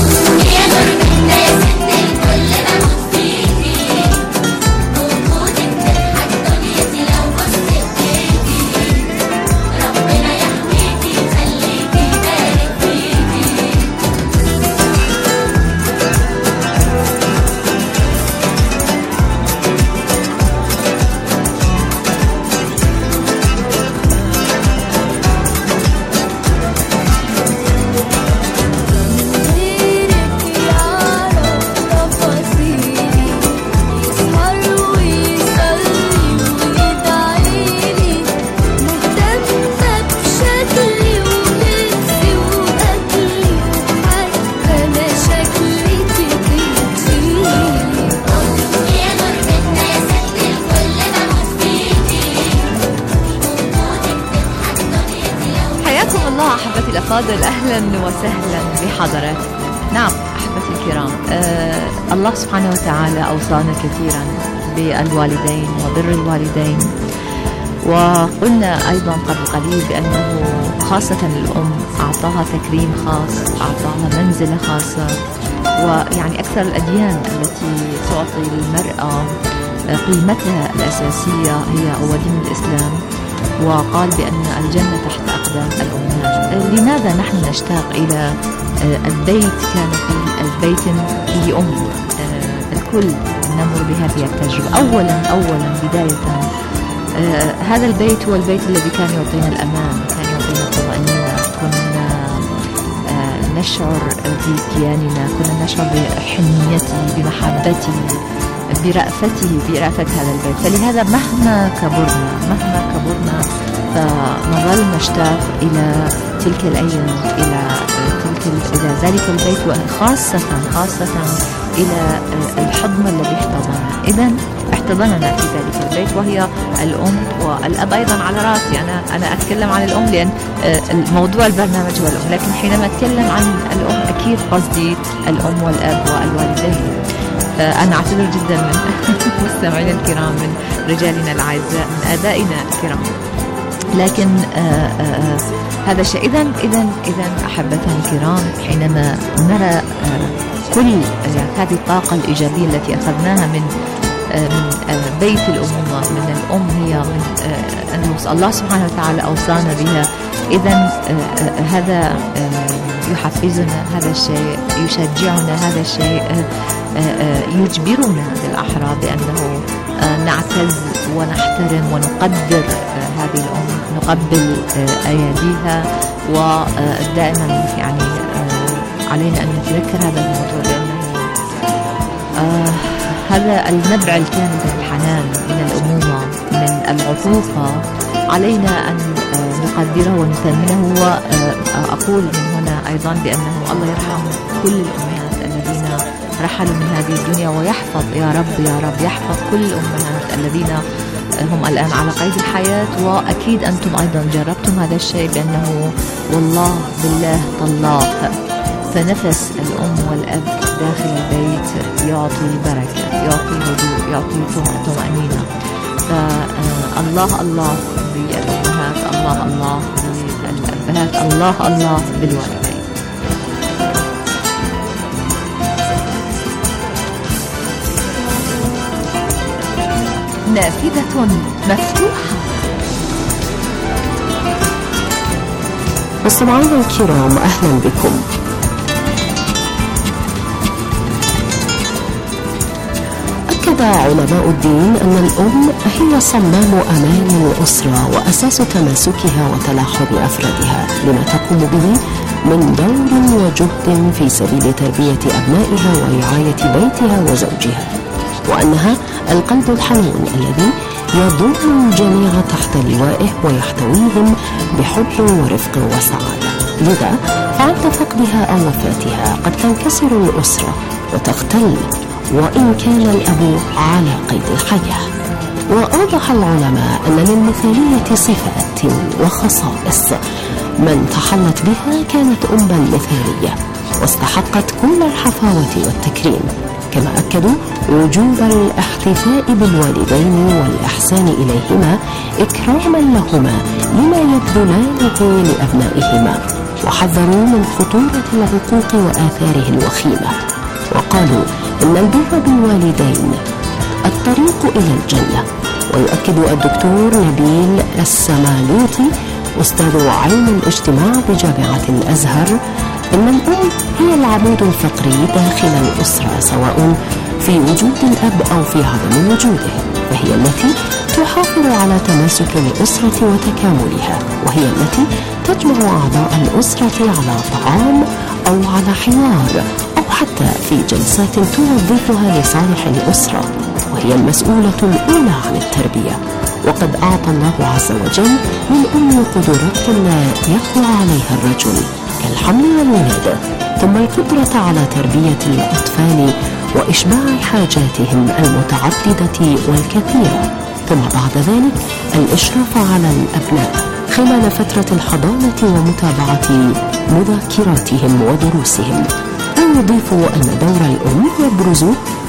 [SPEAKER 17] الأفاضل، أهلا وسهلا بحضراتكم. نعم أحبتي الكرام، آه الله سبحانه وتعالى أوصانا كثيرا بالوالدين وبر الوالدين، وقلنا أيضا قبل قليل بأنه خاصة الأم أعطاها تكريم خاص، أعطاها منزلة خاصة. ويعني أكثر الأديان التي تعطي للمرأة قيمتها الأساسية هي هو دين الإسلام، وقال بأن الجنة تحت أقدام الأمهات. لماذا نحن نشتاق إلى البيت كان فيه البيت فيه أم؟ الكل نمر بهذه التجربة. أولا أولا بداية هذا البيت هو البيت الذي كان يعطينا الأمان، كان يعطينا الطمأنينة، كنا نشعر بكياننا، كنا نشعر بحنيته، بمحبته، برأفته، برأفة هذا البيت. فلهذا مهما كبرنا مهما كبرنا فنظل نشتاق إلى تلك الأيام، إلى تلك إلى ذلك البيت، وخاصة خاصة إلى الحضن الذي احتضننا. إذا احتضننا في ذلك البيت، وهي الأم والأب أيضا على رأسي. أنا أنا أتكلم عن الأم لأن الموضوع البرنامج هو الأم، لكن حينما أتكلم عن الأم أكيد قصدي الأم والأب والوالدين. أنا أعتذر جدا من مستمعينا الكرام، من رجالنا الأعزاء، من آبائنا الكرام، لكن آآ آآ هذا شيء. إذن إذن إذن أحبتنا الكرام، حينما نرى كل هذه الطاقة الإيجابية التي أخذناها من من بيت الأمومة، من الأم، هي من أن الله سبحانه وتعالى أوصانا بها. إذن هذا يحفزنا، هذا الشيء يشجعنا، هذا الشيء يجبرنا بالأحرى بأنه نعتز ونحترم ونقدر هذه الأم، نقبل أياديها، ودائما يعني علينا أن نتذكر هذا الموضوع، لأنه هذا النبع الكامل من الحنان، من الأمومة، من العطوفة، علينا أن نقدره ونثمنه. وأقول من هنا أيضا بأنه الله يرحم كل الأمهات الذين رحلوا من هذه الدنيا، ويحفظ يا رب يا رب يحفظ كل الأمهات الذين هم الآن على قيد الحياة. وأكيد أنتم أيضا جربتم هذا الشيء، بأنه والله بالله طلاق، فنفس الأم والأب داخل البيت يعطي بركة، يعطي هدوء، يعطي طمأنينة. فالله الله بالأمهات، الله الله بالأبهات، الله الله بالوالدين. نافذة مفتوحة.
[SPEAKER 18] مستمعينا الكرام، أهلا بكم. أكد علماء الدين أن الأم هي صمام أمان الأسرة وأساس تماسكها وتلاحم أفرادها، لما تقوم به من دور وجهد في سبيل تربية أبنائها ورعاية بيتها وزوجها، وأنها القلب الحنون الذي يضم الجميع تحت لوائه ويحتويهم بحب ورفق وسعادة. لذا فعند فقدها أو وفاتها قد تنكسر الأسرة وتختل، وإن كان الأب على قيد الحياة. وأوضح العلماء أن للمثالية صفات وخصائص، من تحلت بها كانت أما مثالية واستحقت كل الحفاوة والتكريم. كما أكدوا وجوب الاحتفاء بالوالدين والإحسان إليهما إكراما لهما لما يبذلانه لأبنائهما، وحذروا من خطورة العقوق وآثاره الوخيمة، وقالوا إن البر بالوالدين الطريق إلى الجنة. ويؤكد الدكتور نبيل السمالوطي أستاذ علم الاجتماع بجامعة الأزهر إن الأم هي العمود الفقري داخل الأسرة، سواء في وجود الأب أو في عدم وجوده، فهي التي تحافظ على تماسك الأسرة وتكاملها، وهي التي تجمع أعضاء الأسرة على طعام أو على حوار أو حتى في جلسات توظفها لصالح الأسرة، وهي المسؤولة الأولى عن التربية. وقد أعطى الله عز وجل للأم قدرات لا يقوى عليها الرجل كالحمل والولادة، ثم القدرة على تربية الأطفال وإشباع حاجاتهم المتعددة والكثيرة، ثم بعد ذلك الإشراف على الأبناء خلال فترة الحضانة ومتابعة مذاكراتهم ودروسهم. ويضيف أن دور الأم يبرز